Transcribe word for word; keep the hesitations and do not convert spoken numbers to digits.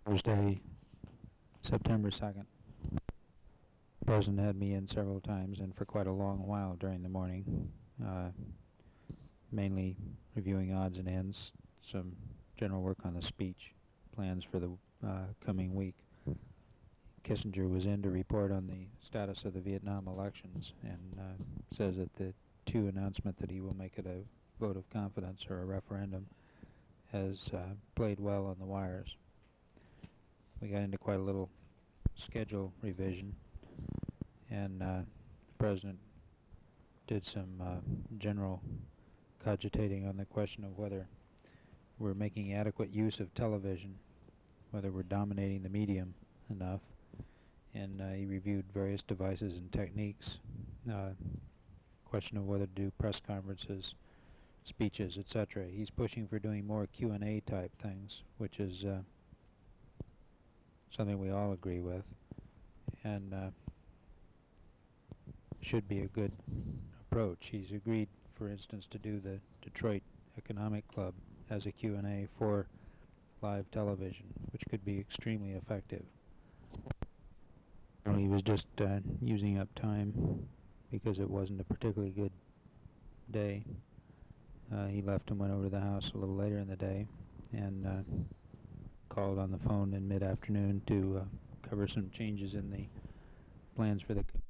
Thursday, September second. The President had me in several times and for quite a long while during the morning, uh, mainly reviewing odds and ends, some general work on the speech plans for the uh, coming week. Kissinger was in to report on the status of the Vietnam elections and uh, says that the two announcement that he will make it a vote of confidence or a referendum has uh, played well on the wires. We got into quite a little schedule revision, and uh, the President did some uh, general cogitating on the question of whether we're making adequate use of television, whether we're dominating the medium enough, and uh, he reviewed various devices and techniques. Uh, question of whether to do press conferences, speeches, et cetera. He's pushing for doing more Q and A type things, which is uh, something we all agree with, and uh, should be a good approach. He's agreed, for instance, to do the Detroit Economic Club as a Q and A for live television, which could be extremely effective. He was just uh, using up time because it wasn't a particularly good day. Uh, he left and went over to the house a little later in the day and uh, called on the phone in mid-afternoon to uh, cover some changes in the plans for the